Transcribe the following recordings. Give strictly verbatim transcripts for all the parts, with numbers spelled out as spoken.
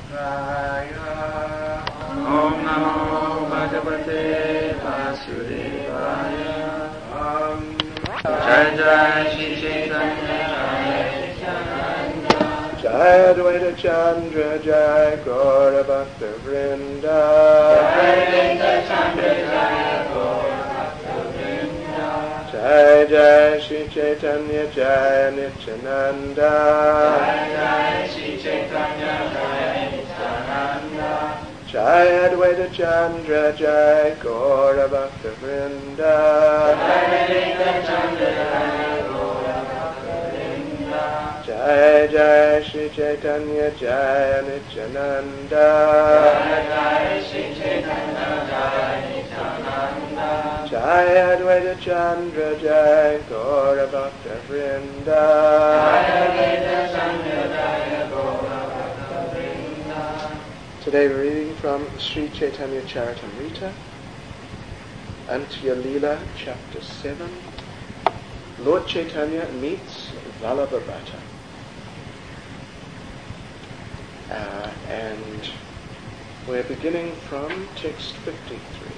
Raya. Om Namo Bhagavate Vasudevaya. Om Jai Jai Shri Chaitanya Jai Advaita Chandra Jai Gaura Bhakta Vrinda. Jai Advaita Chandra Jai Gaura Bhakta Vrinda. Jai Jai Shri Chaitanya Jai Nityananda. Jai Jai Shri Chaitanya Jai Nityananda. Jai Advaita Chandra Jai Gaura Bhakta Vrinda. Jai Advaita Chandra Jai Gaura Bhakta Vrinda. Jai Jai Shri Chaitanya Jai Nityananda. Jai Jai Shri Chaitanya Jai Nityananda. Jai Advaita Chandra Jai Gaura Bhakta Vrinda. Jai Advaita Chandra Jai Gaura Bhakta Vrinda. Today we're reading from Sri Chaitanya Charitamrita, Antya Leela, chapter seven. Lord Chaitanya meets Vallabhabhata. Uh, and we're beginning from text fifty-three.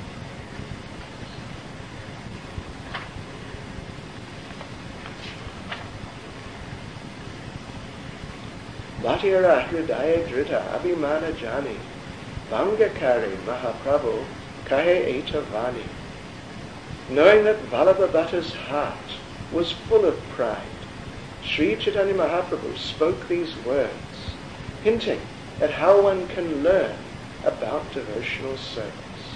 Bhatira Hridaya Drita Abhimana Jani Bangakari Mahaprabhu Kahe Etavani. Knowing that Vallabhabhata's heart was full of pride, Sri Chaitanya Mahaprabhu spoke these words, hinting at how one can learn about devotional service.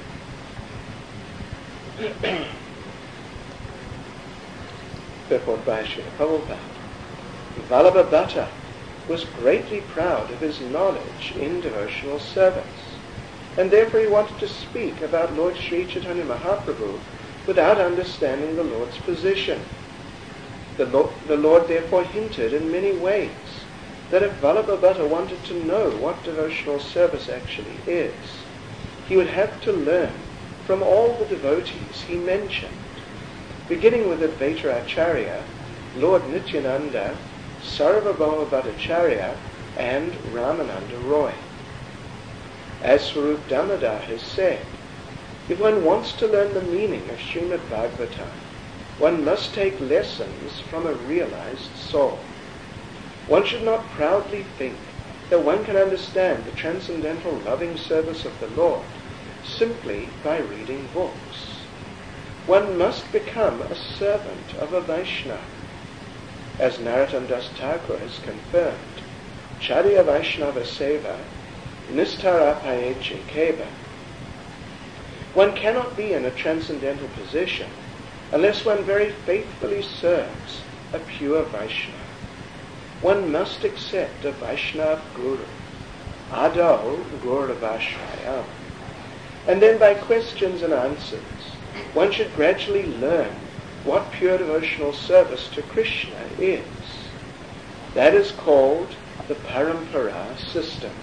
Purport by Srila Prabhupada. Vallabhabhata was greatly proud of his knowledge in devotional service, and therefore he wanted to speak about Lord Sri Chaitanya Mahaprabhu without understanding the Lord's position. The Lord, the Lord therefore hinted in many ways that if Vallabhabhata wanted to know what devotional service actually is, he would have to learn from all the devotees he mentioned, beginning with Advaita Acharya, Lord Nityananda, Sarvabhauma Bhattacharya, and Ramananda Roy. As Swarup Damodar has said, if one wants to learn the meaning of Srimad Bhagavatam, one must take lessons from a realized soul. One should not proudly think that one can understand the transcendental loving service of the Lord simply by reading books. One must become a servant of a Vaishnava. As Narottam Das Thakur has confirmed, Charya Vaishnava Seva Nistarapayeche Keva. One cannot be in a transcendental position unless one very faithfully serves a pure Vaishnava. One must accept a Vaishnava Guru, Adau Gauravashrayam. And then by questions and answers, one should gradually learn what pure devotional service to Krishna is. That is called the Parampara system.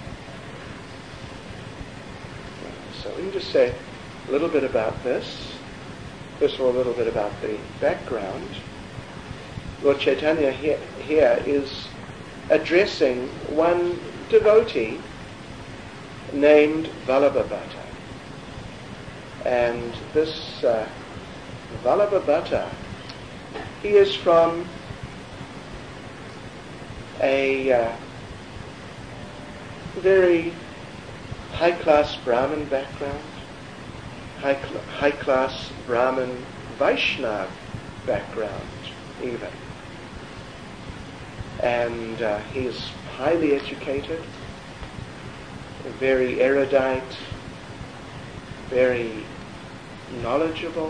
So we can just say a little bit about this. First of all, a little bit about the background. Lord Chaitanya here, here is addressing one devotee named Vallabhabhata. And this uh, Vallabhabhata, he is from a uh, very high-class Brahmin background, high cl- high-class Brahmin Vaishnava background even. And uh, he is highly educated, very erudite, very knowledgeable.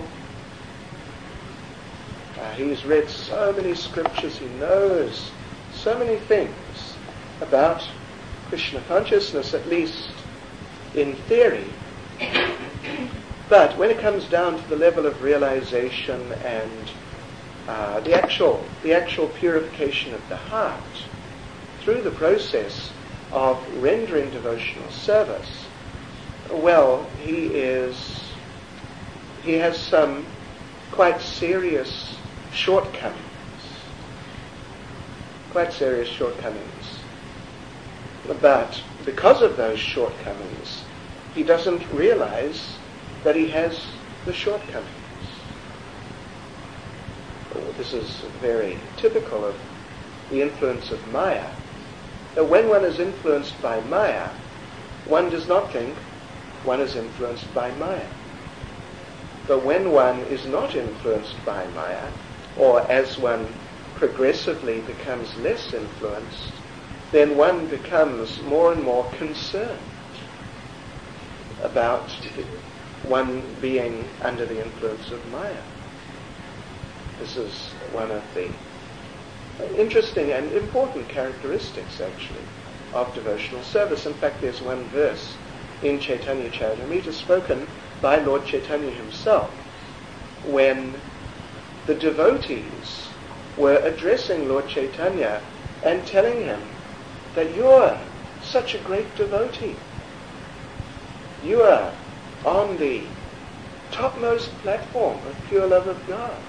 Uh, he's read so many scriptures, he knows so many things about Krishna consciousness, at least in theory. But when it comes down to the level of realization and uh, the actual the actual purification of the heart through the process of rendering devotional service, well, he is he has some quite serious shortcomings. Quite serious shortcomings. But because of those shortcomings, he doesn't realize that he has the shortcomings. Oh, this is very typical of the influence of Maya. Now, when one is influenced by Maya, one does not think one is influenced by Maya. But when one is not influenced by Maya, or as one progressively becomes less influenced, then one becomes more and more concerned about one being under the influence of Maya. This is one of the interesting and important characteristics, actually, of devotional service. In fact, there's one verse in Chaitanya Charitamrita spoken by Lord Chaitanya himself when the devotees were addressing Lord Chaitanya and telling him that you're such a great devotee. You are on the topmost platform of pure love of God.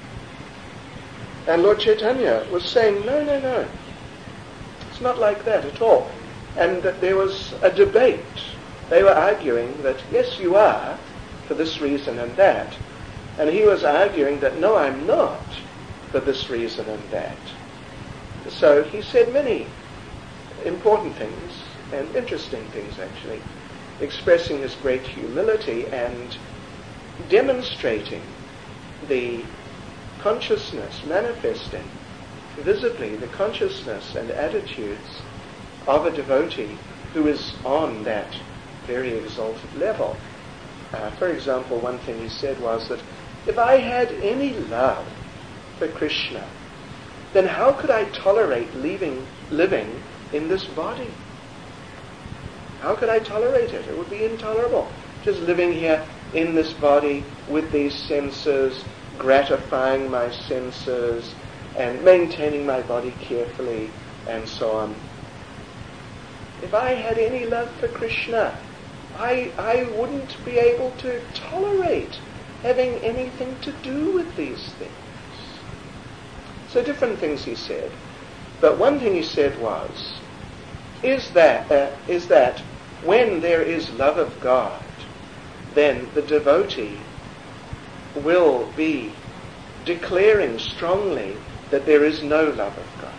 And Lord Chaitanya was saying, no, no, no, it's not like that at all. And that there was a debate. They were arguing that, yes, you are, for this reason and that. And he was arguing that, no, I'm not, for this reason and that. So he said many important things, and interesting things actually, expressing his great humility and demonstrating the consciousness, manifesting visibly the consciousness and attitudes of a devotee who is on that very exalted level. Uh, for example, one thing he said was that if I had any love for Krishna, then how could I tolerate leaving, living in this body? How could I tolerate it? It would be intolerable. Just living here in this body with these senses, gratifying my senses, and maintaining my body carefully, and so on. If I had any love for Krishna, I, I wouldn't be able to tolerate having anything to do with these things. So different things he said. But one thing he said was, is that, uh, is that when there is love of God, then the devotee will be declaring strongly that there is no love of God.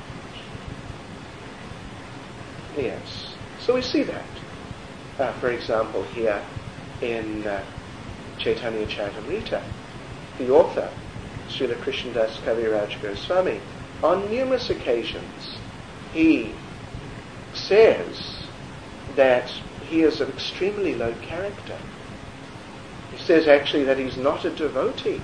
Yes. So we see that. Uh, for example, here in uh, Chaitanya Charitamrita, the author, Srila Krishnadas Kaviraj Goswami, on numerous occasions, he says that he is of extremely low character. He says actually that he's not a devotee.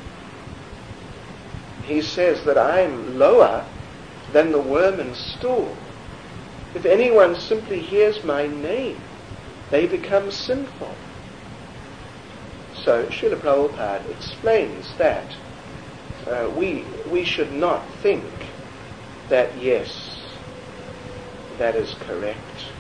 He says that I'm lower than the worm and stool. If anyone simply hears my name, they become sinful. So Srila Prabhupada explains that uh, we we should not think that, yes, that is correct,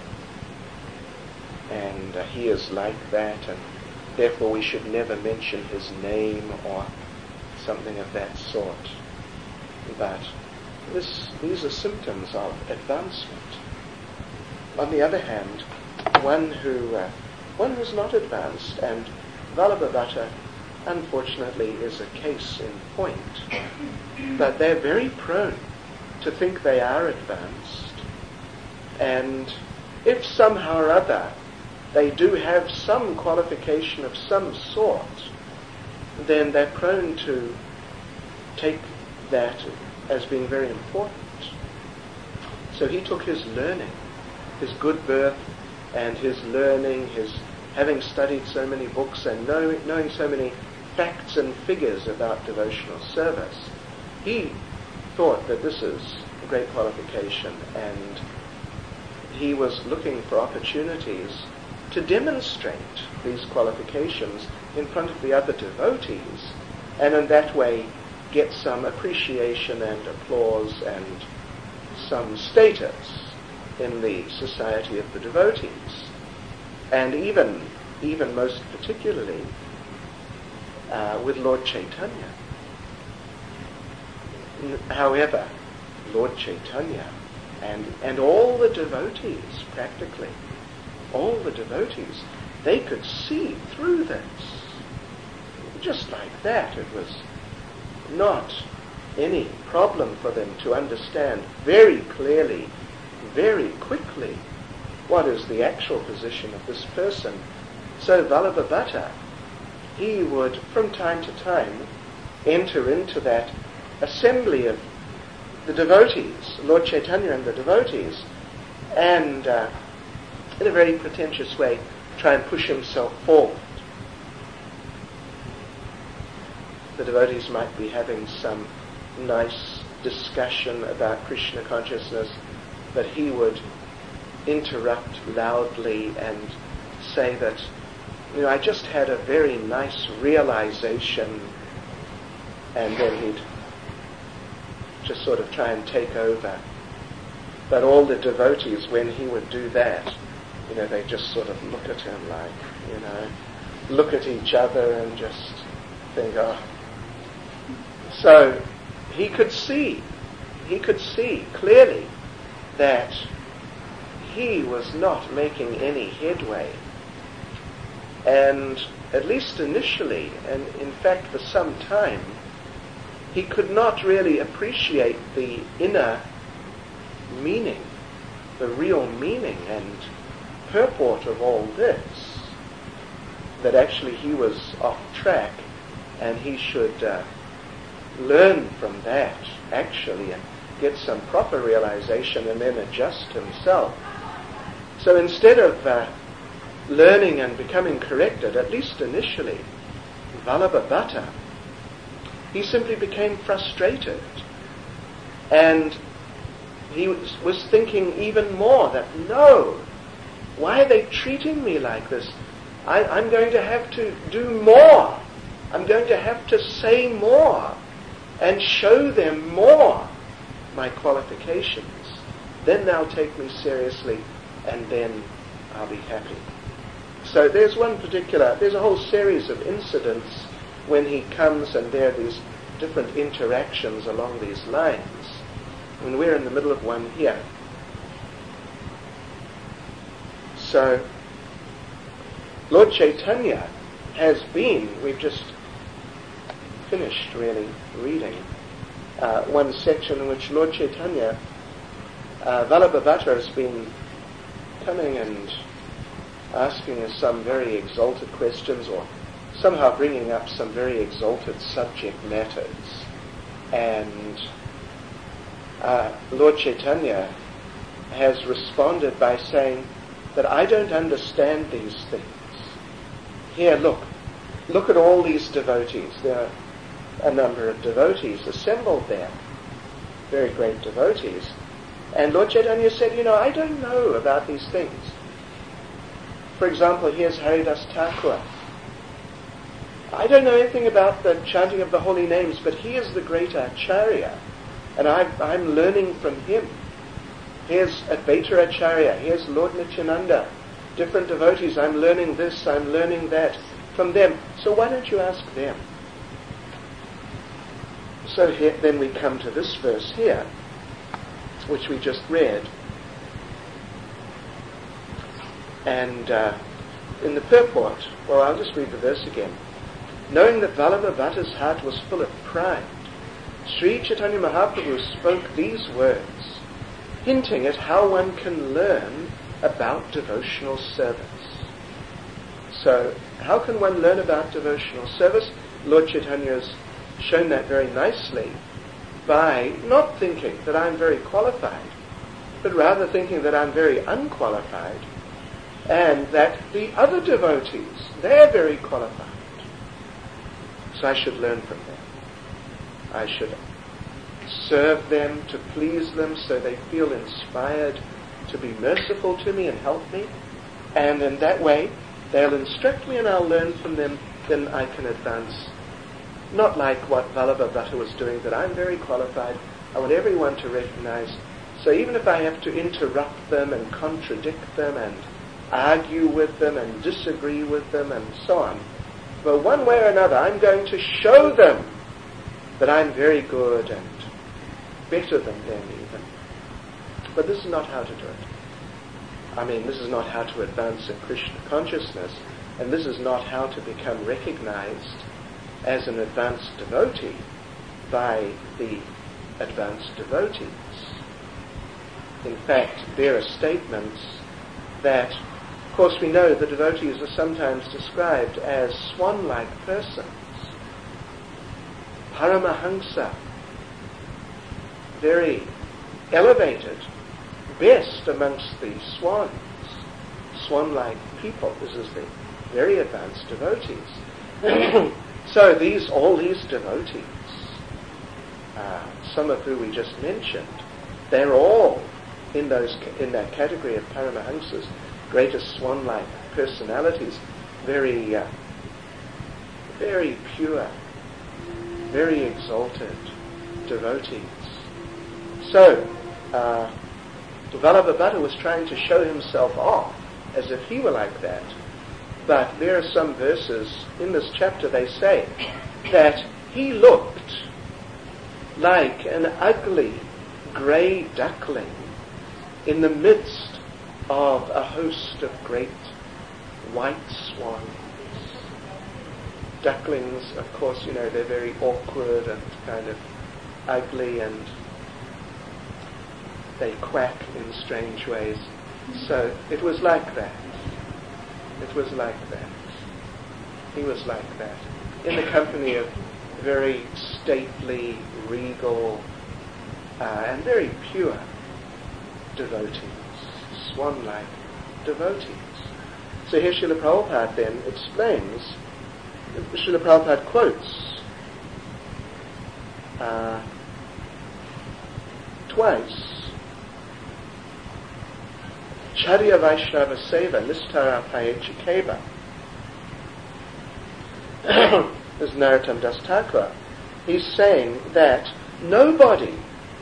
and uh, he is like that, and therefore we should never mention his name or something of that sort. But this, these are symptoms of advancement. On the other hand, one who uh, one who's not advanced, and Vallabhavata unfortunately is a case in point, but they're very prone to think they are advanced, and if somehow or other they do have some qualification of some sort, then they're prone to take that as being very important. So he took his learning, his good birth, and his learning, his having studied so many books and know, knowing so many facts and figures about devotional service, he thought that this is a great qualification, and he was looking for opportunities to demonstrate these qualifications in front of the other devotees, and in that way get some appreciation and applause and some status in the society of the devotees. And even, even most particularly uh, with Lord Chaitanya. However, Lord Chaitanya And, and all the devotees, practically, all the devotees, they could see through this. Just like that, it was not any problem for them to understand very clearly, very quickly, what is the actual position of this person. So Vallabhabhata, he would from time to time enter into that assembly of the devotees, Lord Chaitanya and the devotees, and uh, in a very pretentious way try and push himself forward. The devotees might be having some nice discussion about Krishna consciousness, but he would interrupt loudly and say that, you know, I just had a very nice realization, and then he'd just sort of try and take over. But all the devotees, when he would do that, you know, they just sort of look at him like, you know, look at each other and just think, oh. So he could see, he could see clearly that he was not making any headway. And at least initially, and in fact for some time, he could not really appreciate the inner meaning, the real meaning and purport of all this, that actually he was off track and he should uh, learn from that actually and get some proper realization and then adjust himself. So instead of uh, learning and becoming corrected, at least initially, Vallabhabhata, he simply became frustrated, and he was, was thinking even more that, no, why are they treating me like this? I, I'm going to have to do more. I'm going to have to say more and show them more my qualifications. Then they'll take me seriously, and then I'll be happy. So there's one particular, there's a whole series of incidents when he comes, and there are these different interactions along these lines. And we're in the middle of one here. So Lord Chaitanya has been, we've just finished really reading uh, one section in which Lord Chaitanya, uh, Vallabhabhata has been coming and asking us some very exalted questions, or somehow bringing up some very exalted subject matters. And uh, Lord Chaitanya has responded by saying that I don't understand these things. Here, look, look at all these devotees. There are a number of devotees assembled there, very great devotees. And Lord Chaitanya said, you know, I don't know about these things. For example, here's Haridas Thakur. I don't know anything about the chanting of the holy names, but he is the great Acharya, and I've, I'm learning from him. Here's Advaita Acharya, here's Lord Nityananda, different devotees, I'm learning this, I'm learning that from them. So why don't you ask them? So here, then we come to this verse here, which we just read. And uh, in the purport, well, I'll just read the verse again. Knowing that Vallabhabhata's heart was full of pride, Sri Chaitanya Mahaprabhu spoke these words, hinting at how one can learn about devotional service. So, how can one learn about devotional service? Lord Chaitanya has shown that very nicely by not thinking that I'm very qualified, but rather thinking that I'm very unqualified, and that the other devotees, they're very qualified. So I should learn from them. I should serve them, to please them, so they feel inspired to be merciful to me and help me. And in that way, they'll instruct me and I'll learn from them, then I can advance. Not like what Vallabhabhata was doing, that I'm very qualified. I want everyone to recognize. So even if I have to interrupt them and contradict them and argue with them and disagree with them and so on, but one way or another, I'm going to show them that I'm very good and better than them even. But this is not how to do it. I mean, this is not how to advance in Krishna consciousness, and this is not how to become recognized as an advanced devotee by the advanced devotees. In fact, there are statements that, of course, we know the devotees are sometimes described as swan-like persons. Paramahansa, very elevated, best amongst the swans, swan-like people. This is the very advanced devotees. So these, all these devotees, uh, some of who we just mentioned, they're all in those in that category of Paramahansas, greatest swan-like personalities, very, uh, very pure, very exalted devotees. So, uh, Vallabhabhata was trying to show himself off as if he were like that. But there are some verses in this chapter, they say, that he looked like an ugly grey duckling in the midst of a host of great white swans. Ducklings, of course, you know, they're very awkward and kind of ugly, and they quack in strange ways. So it was like that. It was like that. He was like that. In the company of very stately, regal, uh, and very pure devotees, swan-like devotees. So here Srila Prabhupada then explains, Srila Prabhupada quotes uh, twice, Charya Vaishnava Seva Nistara Payachikeva. This is Narottam Das Thakur. He's saying that nobody,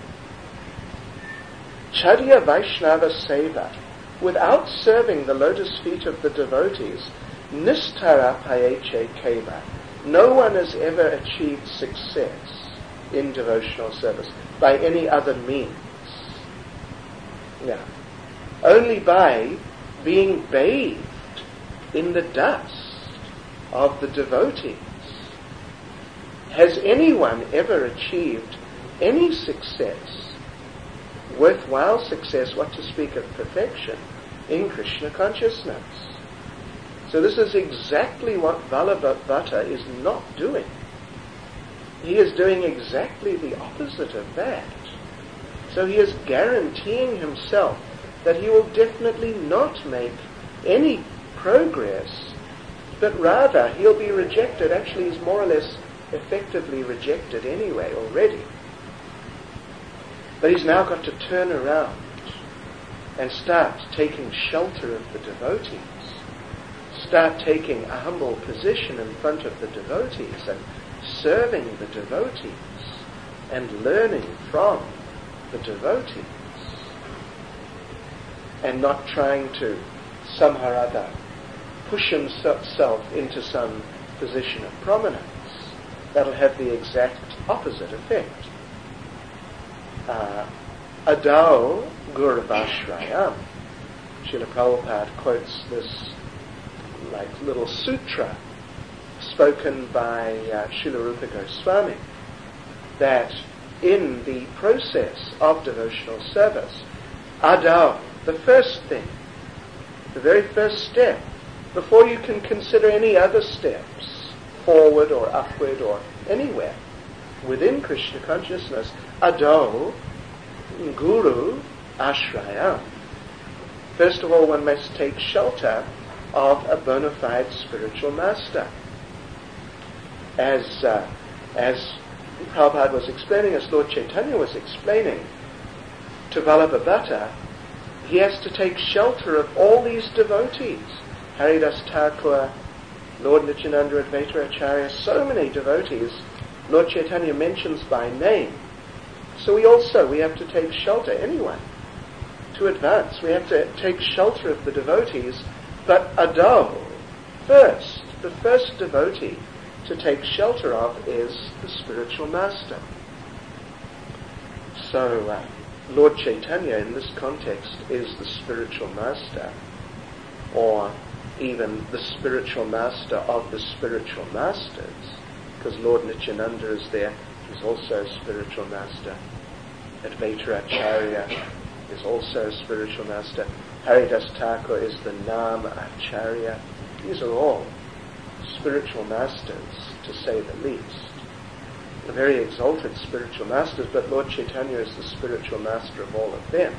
Charya Vaishnava Seva, without serving the lotus feet of the devotees, Nistara Payeche Keva, no one has ever achieved success in devotional service by any other means. Yeah. Only by being bathed in the dust of the devotees has anyone ever achieved any success, worthwhile success, what to speak of perfection, in Krishna consciousness. So this is exactly what Vallabhabhata is not doing. He is doing exactly the opposite of that. So he is guaranteeing himself that he will definitely not make any progress, but rather he'll be rejected. Actually, he's more or less effectively rejected anyway already. But he's now got to turn around and start taking shelter of the devotees, start taking a humble position in front of the devotees and serving the devotees and learning from the devotees, and not trying to somehow or other push himself into some position of prominence. That'll have the exact opposite effect. Uh, Adao Gurvashrayam. Srila Prabhupada quotes this like little sutra spoken by uh, Srila Rupa Goswami, that in the process of devotional service, Adao, the first thing, the very first step, before you can consider any other steps, forward or upward or anywhere within Krishna consciousness, Adao Guru Ashrayam. First of all, one must take shelter of a bona fide spiritual master. As uh, as Prabhupada was explaining, as Lord Chaitanya was explaining to Vallabhabhata, he has to take shelter of all these devotees. Haridas Thakur, Lord Nityananda Advaita Acharya, so many devotees Lord Chaitanya mentions by name. So we also, we have to take shelter, anyone, to advance. We have to take shelter of the devotees, but Adao, first, the first devotee to take shelter of is the spiritual master. So uh, Lord Chaitanya in this context is the spiritual master, or even the spiritual master of the spiritual masters, because Lord Nityananda is there, he's also a spiritual master. Advaita Acharya is also a spiritual master. Haridas Thakur is the Nam Acharya. These are all spiritual masters, to say the least. The very exalted spiritual masters, but Lord Chaitanya is the spiritual master of all of them.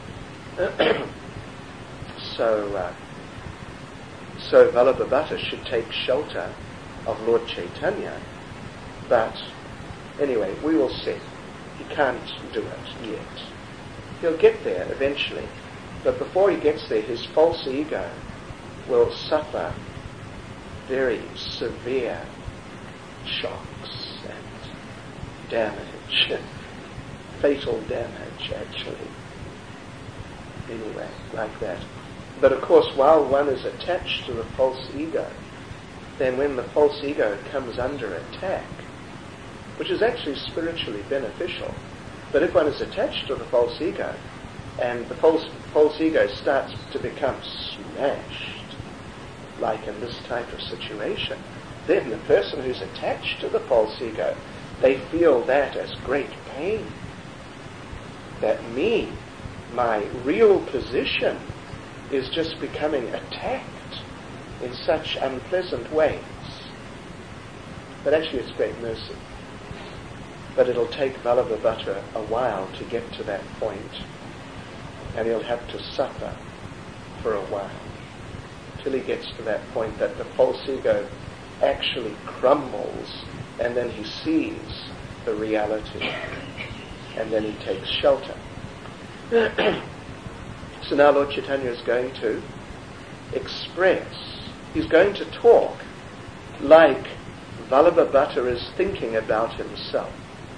so, uh, so Vallabhabhata should take shelter of Lord Chaitanya, but anyway, we will see. He can't do it yet. He'll get there eventually, but before he gets there, his false ego will suffer very severe shocks and damage, fatal damage actually. Anyway, like that. But of course, while one is attached to the false ego, then when the false ego comes under attack, which is actually spiritually beneficial, but if one is attached to the false ego, and the false, false ego starts to become smashed, like in this type of situation, then the person who's attached to the false ego, they feel that as great pain. That me, my real position, is just becoming attacked in such unpleasant ways. But actually it's great mercy. But it'll take Vallabhabhata a while to get to that point, and he'll have to suffer for a while till he gets to that point that the false ego actually crumbles, and then he sees the reality, and then he takes shelter. So now Lord Chaitanya is going to express, he's going to talk like Vallabhabhata is thinking about himself.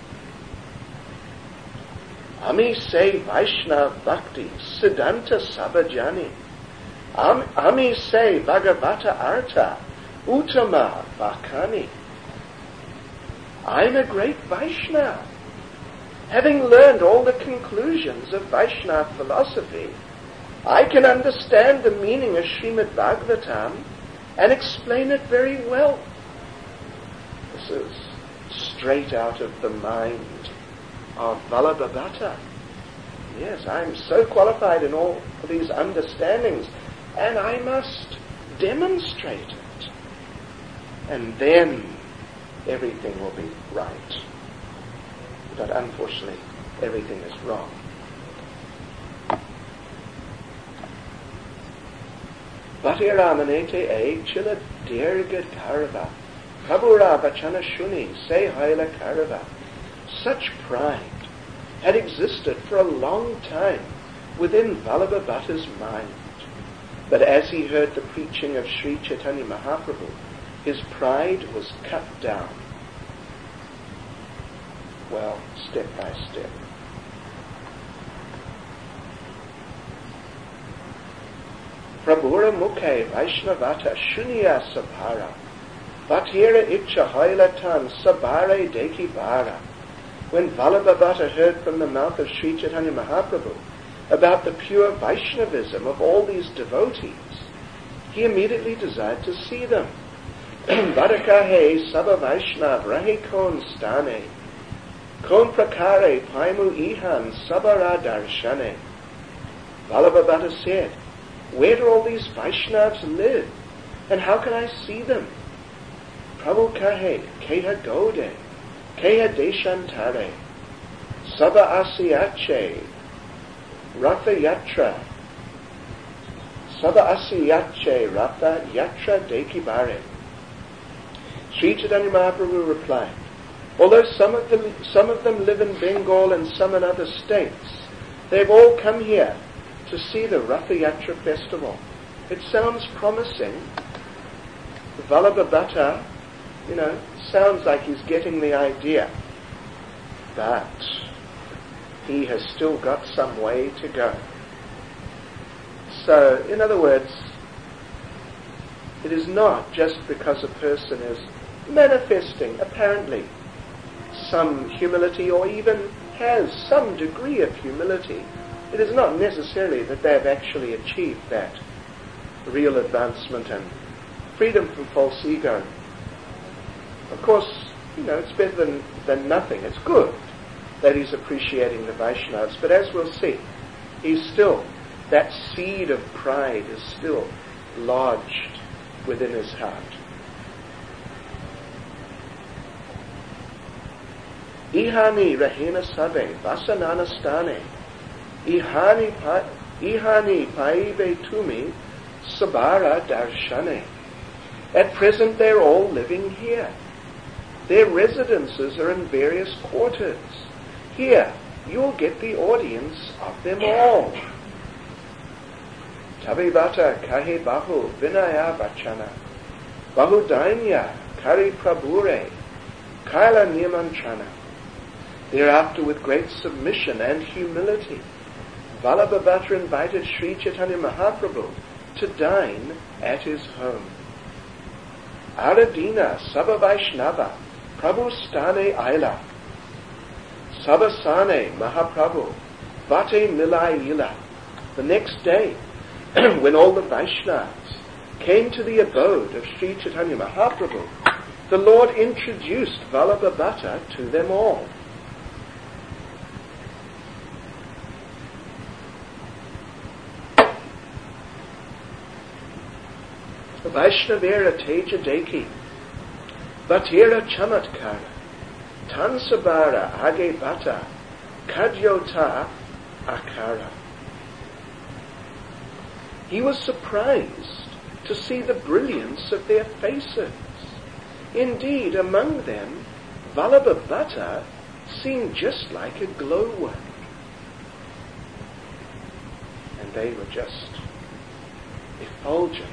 Ami say Vaishnav Bhakti Siddhanta Sabhajani. Am, Ami say Bhagavata Artha Uttama Vakani. I'm a great Vaishnava. Having learned all the conclusions of Vaishnava philosophy, I can understand the meaning of Srimad Bhagavatam and explain it very well. This is straight out of the mind of Vallabhabhata. Yes, I'm so qualified in all these understandings, and I must demonstrate it. And then everything will be right. But unfortunately, everything is wrong. Bhatiramanete e chila dirgad karava. Prabhura bachana shuni se haila karava. Such pride had existed for a long time within Vallabhabhata's mind. But as he heard the preaching of Sri Chaitanya Mahaprabhu, his pride was cut down. Well, step by step. Prabhura mukhe Vaishnavata shunya sabhara. Bhatira itcha hailatan sabhare deki bara. When Vallabhabhata heard from the mouth of Sri Chaitanya Mahaprabhu about the pure Vaishnavism of all these devotees, he immediately desired to see them. Vadakahe Sabha Vaishnav Rahe Kon Stane Kon Prakare Paimu Ihan Sabara Darshane. Vallabhabhata said, where do all these Vaishnavas live, and how can I see them? Prabhu Kahe Keha Gode Keha Deshantare Sabha Asiyache Ratha Yatra Sabha Asiyache Ratha Yatra Dekibare. Sri Chaitanya Mahaprabhu replied, although some of them some of them live in Bengal and some in other states, they've all come here to see the Ratha Yatra festival. It sounds promising. Vallabhabhata, you know, sounds like he's getting the idea. But he has still got some way to go. So, in other words, it is not just because a person is manifesting, apparently, some humility or even has some degree of humility. It is not necessarily that they have actually achieved that real advancement and freedom from false ego. Of course, you know, it's better than, than nothing. It's good that he's appreciating the Vaishnavas, but as we'll see, he's still, that seed of pride is still lodged within his heart. Ihani rahena sabe vasanana stane ihani pa, ihani paive tumi sabara darshane. At present they're all living here. Their residences are in various quarters. Here you'll get the audience of them all. Tabibata kahe bahu vinaya vachana bahu dainya kari prabhure kaila nimantrana. Thereafter, with great submission and humility, Vallabhabhatra invited Sri Chaitanya Mahaprabhu to dine at his home. Aradina Sabha Vaishnava Prabhu Stane Aila Sabasane Mahaprabhu Vate Milai Ila. The next day, when all the Vaishnavas came to the abode of Sri Chaitanya Mahaprabhu, the Lord introduced Vallabhabhatra to them all. Vaishnavera Teja Deki Vatira Chamatkara Tansabara Age Bata Kadyota Akara. He was surprised to see the brilliance of their faces. Indeed, among them, Vallabhabhatra seemed just like a glowworm. And they were just effulgent.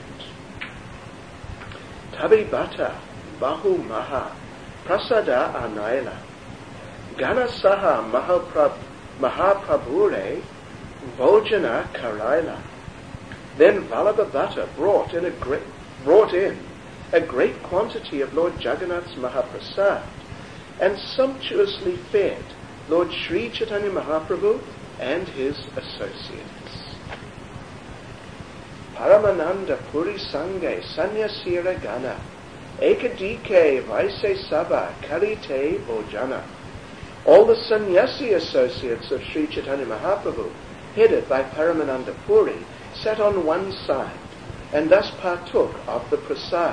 Tabibata Bahu Maha Prasada Anaila Ganasaha Mahaprab, Mahaprabhure Bhojana Karaila. Then Vallabhabhatra brought in a great brought in a great quantity of Lord Jagannath's Mahaprasad and sumptuously fed Lord Sri Chaitanya Mahaprabhu and his associates. Paramananda Puri Sange Sanyasira Gana Ekadike Vaise Sabha Karite Bojana. All the sannyasi associates of Sri Chaitanya Mahaprabhu, headed by Paramananda Puri, sat on one side and thus partook of the prasad.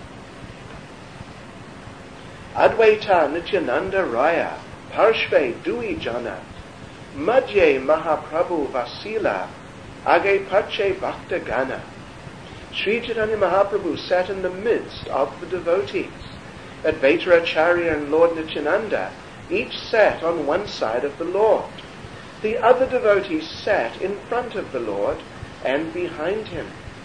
Advaita Nityananda Raya Parshve Dui Jana Madhye Mahaprabhu Vasila Age Pache Bhakta Gana. Sri Chaitanya Mahaprabhu sat in the midst of the devotees. Advaita Acharya and Lord Nityananda each sat on one side of the Lord. The other devotees sat in front of the Lord and behind him.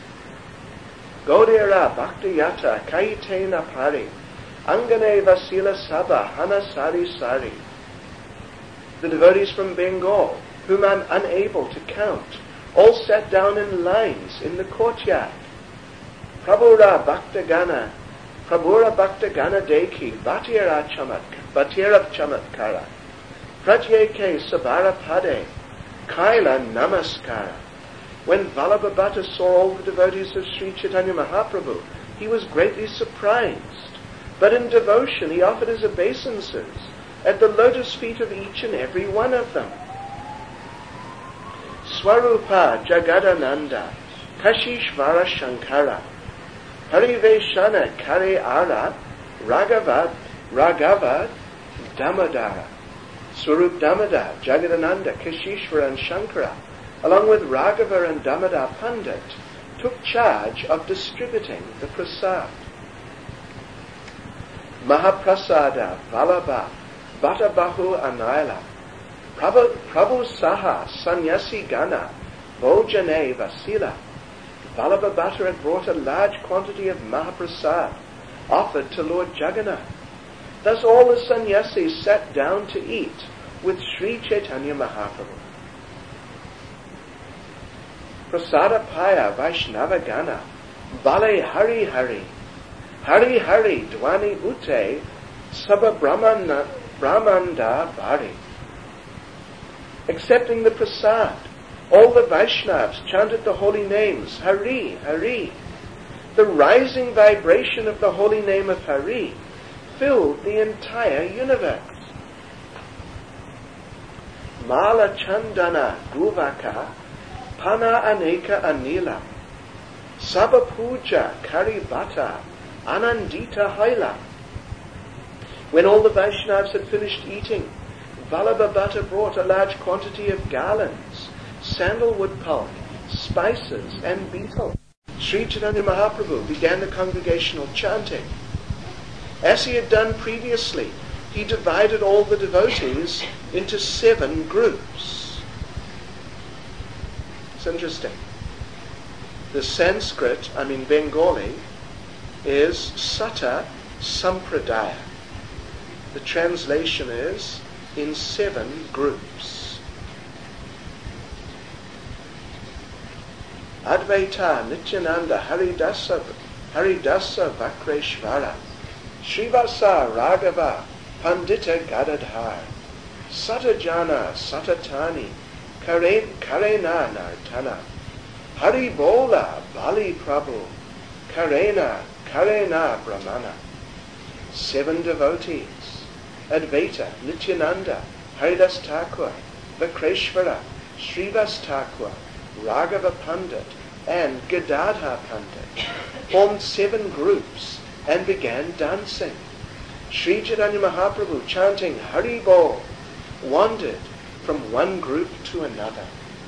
Gaudera Bhaktayata Kaitena Pari Angane Vasila Sabha Hanasari Sari. The devotees from Bengal, whom I'm unable to count, all sat down in lines in the courtyard. Prabhura Bhaktagana, Prabhura Bhaktagana Deki, Bhatira Chamat, Bhatira Chamatkara, Pratyeke Sabara Pade, Kaila Namaskara. When Vallabhabhatra saw all the devotees of Sri Chaitanya Mahaprabhu, he was greatly surprised. But in devotion he offered his obeisances at the lotus feet of each and every one of them. Swarupa Jagadananda Kashishvara Shankara Pariveshana Kare Ara Raghava Raghava Damodara. Swarup Damodar, Jagadananda, Kashishvara and Shankara, along with Raghava and Damodar Pandit, took charge of distributing the prasad. Mahaprasada Vallabha Bhattabahu Anaila Prabhu, Prabhu Saha Sanyasi Gana Bhojane Vasila. Vallabhabhatra had brought a large quantity of Mahaprasad offered to Lord Jagannath. Thus all the sannyasis sat down to eat with Sri Chaitanya Mahaprabhu. Prasada Paya Vaishnava Gana Bale Hari Hari Hari Hari Dwani Ute Sabha Brahmanda, Brahmanda Bari. Accepting the prasad, all the Vaishnavas chanted the holy names, Hari, Hari. The rising vibration of the holy name of Hari filled the entire universe. Mala Chandana Guvaka Pana Aneka Anila Sabha Puja Karibata Anandita Haila. When all the Vaishnavas had finished eating, Vallabhabhata brought a large quantity of garlands, sandalwood pulp, spices, and betel. Sri Chaitanya Mahaprabhu began the congregational chanting. As he had done previously, he divided all the devotees into seven groups. It's interesting. The Sanskrit, I mean Bengali, is Sata Sampradaya. The translation is in seven groups. Advaita Nityananda Haridasa Haridasa Vakreshvara Srivasa Raghava Pandita Gadadhar Satajana Satatani Karen, Karena Nartana Haribola Bali Prabhu Karena Karena Brahmana. Seven devotees, Advaita, Nityananda, Haridas Thakur, Vakreshvara, Srivas Thakur, Raghava Pandit, and Gadadhar Pandit, formed seven groups and began dancing. Sri Chaitanya Mahaprabhu, chanting Hari Bol, wandered from one group to another.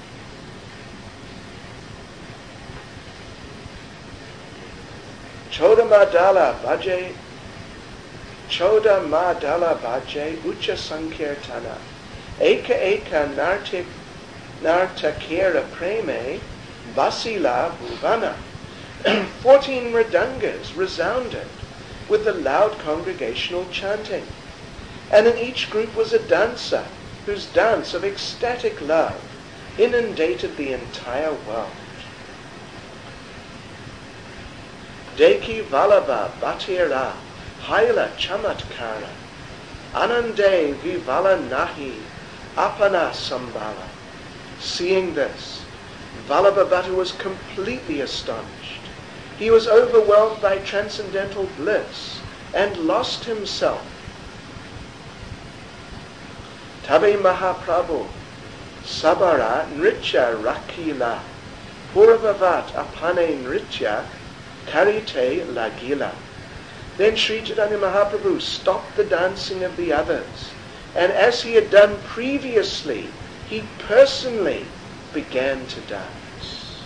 Choda Madala Bhaje Choda Madala Bhaje Ucha Sankirtana Eka Eka Nartik Nartakera Preme Basila Bhuvana. Fourteen mridangas resounded with the loud congregational chanting, and in each group was a dancer whose dance of ecstatic love inundated the entire world. Deki Vallabha Bhatira Haila Chamatkara Anande Vivala Nahi Apana Sambhala. Seeing this, Vallabhabhata was completely astonished. He was overwhelmed by transcendental bliss and lost himself. Tabe Mahaprabhu Sabara Nritya Rakila Puravavat Apane Nritya Karite Lagila. Then Sri Chaitanya Mahaprabhu stopped the dancing of the others, and as he had done previously, he personally began to dance.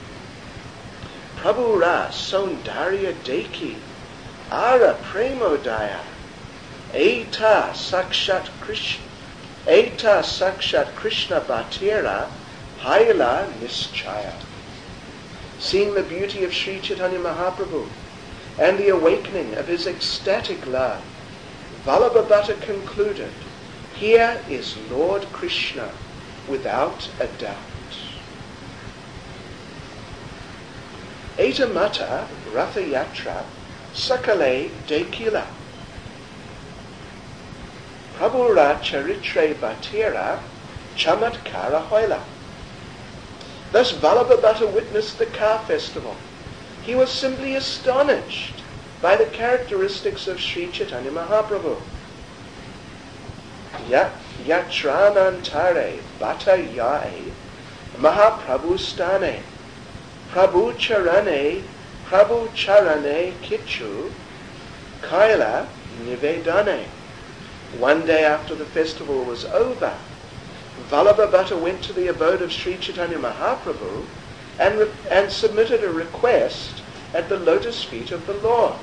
Prabhu Ra Saundarya Deki Ara Premodaya Eta Sakshat Krishna Eta Sakshat Krishna Bhatira Haila Nischaya. Seeing the beauty of Sri Chaitanya Mahaprabhu and the awakening of his ecstatic love, Vallabhabhata concluded, here is Lord Krishna without a doubt. Etamata Ratha Yatra Sakale Dekila Prabhura Charitre Bhatira Chamatkara Hoila. Thus Vallabhabhata witnessed the car festival. He was simply astonished by the characteristics of Sri Chaitanya Mahaprabhu. Yatranantare Bhatayae Mahaprabhu Stane Prabhu Charane Prabhu Charane Kichu Kaila Nivedane. One day after the festival was over, Vallabhabhata went to the abode of Sri Chaitanya Mahaprabhu and, re- and submitted a request at the lotus feet of the Lord.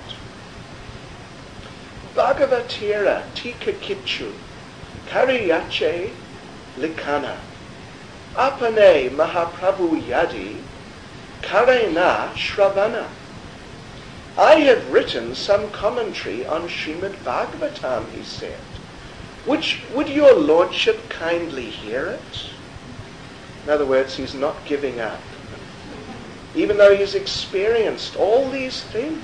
Bhagavatira Tika Kichu Kariyache Likana Apane Mahaprabhu Yadi Karena Shravana. I have written some commentary on Srimad Bhagavatam, he said. Which would your lordship kindly hear it? In other words, he's not giving up. Even though he's experienced all these things,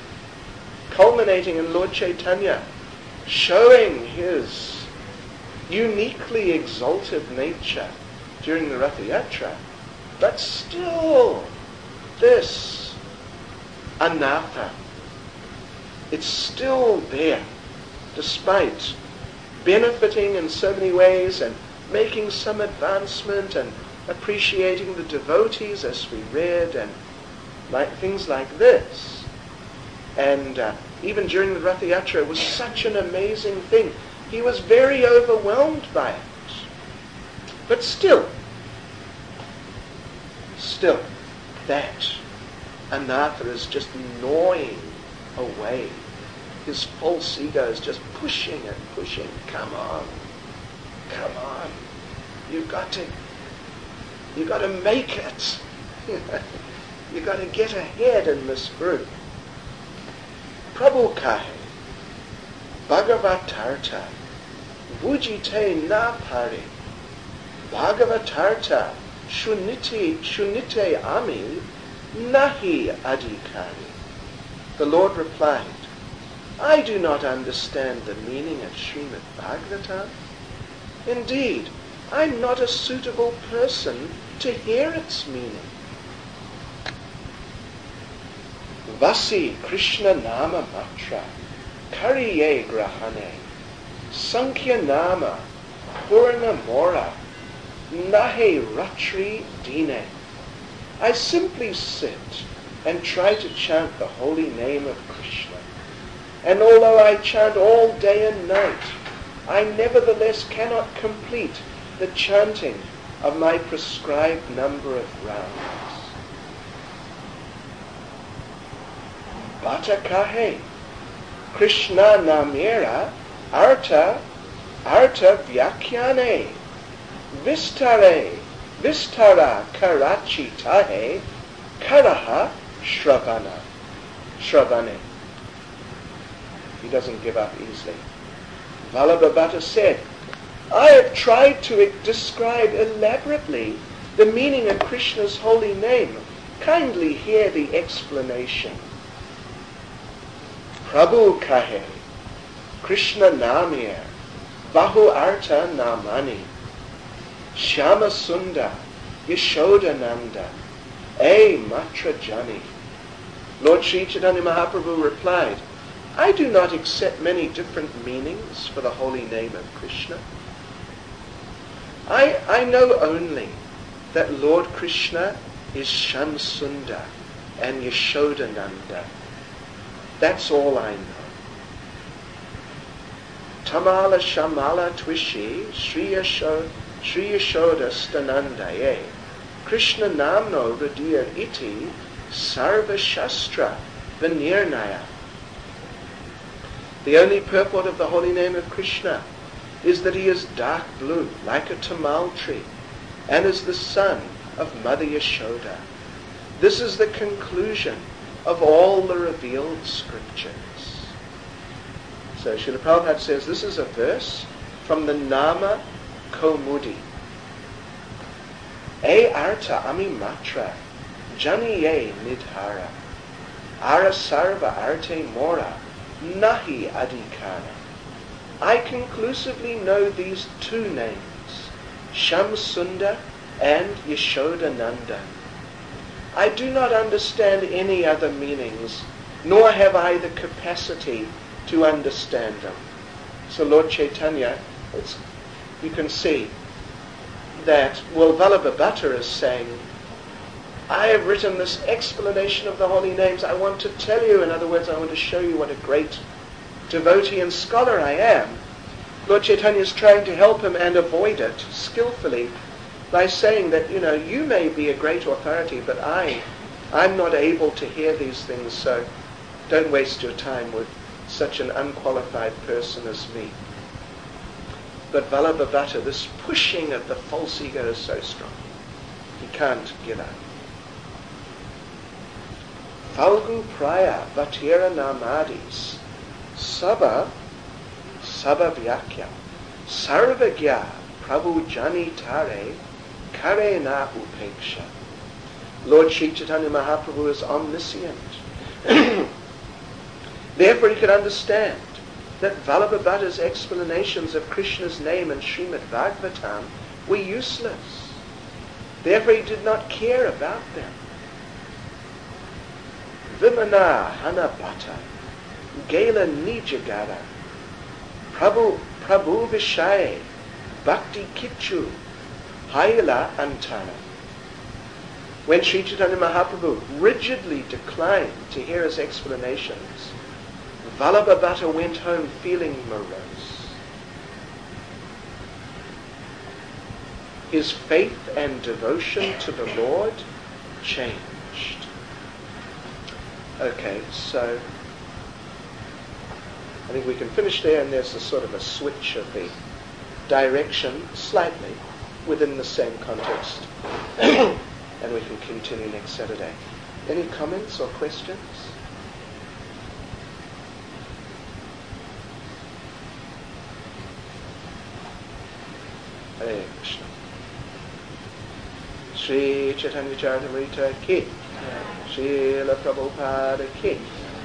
culminating in Lord Chaitanya showing his, uniquely exalted nature during the Rath Yatra, but still this anatha, it's still there, despite benefiting in so many ways and making some advancement and appreciating the devotees as we read and like things like this. And uh, even during the Rath Yatra, it was such an amazing thing. He was very overwhelmed by it. But still, still, that anatha is just gnawing away. His false ego is just pushing and pushing. Come on, come on. You've got to, you've got to make it. You've got to get ahead in this group. Prabhu kahe, Bhagavatartha, Vujite na pari, Bhagavatartha, Shunite, Shunite ami, Nahi adhikari. The Lord replied, I do not understand the meaning of Srimad Bhagavatam. Indeed, I'm not a suitable person to hear its meaning. Vasi Krishna Nama Matra, Kariye Grahane, Sankhya Nama, Purna Mora, Nahe Ratri Dine. I simply sit and try to chant the holy name of Krishna. And although I chant all day and night, I nevertheless cannot complete the chanting of my prescribed number of rounds. Bata kahe, Krishna namera, arta, arta vyakhyane, vistare, vistara karachi tahe, karaha shravana, shravane. He doesn't give up easily. Vallabhabhata said, I have tried to describe elaborately the meaning of Krishna's holy name. Kindly hear the explanation. Prabhu kahe, Krishna namir, bahu arta namani, Shyama Sunda, Yashodananda, E Matra Jani. Lord Sri Chaitanya Mahaprabhu replied, I do not accept many different meanings for the holy name of Krishna. I, I know only that Lord Krishna is Shamsunda and Yashodananda. That's all I know. Tamala Shamala Twishi Sri Yashoda Sri Yashoda Stanandaye Krishna Namno Radir Iti Sarva Shastra Vinirnaya. The only purport of the holy name of Krishna is that he is dark blue, like a tamal tree, and is the son of Mother Yashoda. This is the conclusion of all the revealed scriptures. So Srila Prabhupada says this is a verse from the Nama Kaumudi. E arta ami matra, janiye nidhara, ara sarva arte mora, nahi adhikara. I conclusively know these two names, Shamsunda and Yashodananda. I do not understand any other meanings, nor have I the capacity to understand them. So Lord Chaitanya, it's, you can see that, well, Vallabhabhata is saying, I have written this explanation of the holy names. I want to tell you, in other words, I want to show you what a great devotee and scholar I am. Lord Chaitanya is trying to help him and avoid it skillfully by saying that, you know, you may be a great authority, but I, I'm not able to hear these things, so don't waste your time with such an unqualified person as me. But Vallabhabhata, this pushing of the false ego is so strong. He can't give up. Falgu praya vatira namadis sabha sabha vyakya sarvagya prabhu jani tare kare na upeksha. Lord Sri Chaitanya Mahaprabhu is omniscient. Therefore he could understand that Vallabhabhata's explanations of Krishna's name in Srimad Bhagavatam were useless. Therefore he did not care about them. Vimana Hanabhata Gela Nijagara Prabhu Prabhu Vishay Bhakti Kichu Haila Antara. When Sri Chaitanya Mahaprabhu rigidly declined to hear his explanations, Vallabhabhata went home feeling morose. His faith and devotion to the Lord changed. Okay, so I think we can finish there, and there's a sort of a switch of the direction slightly within the same context. And we can continue next Saturday. Any comments or questions? Hare Krishna. Sri Chaitanya Charitamrita ki, Srila Prabhupada ki.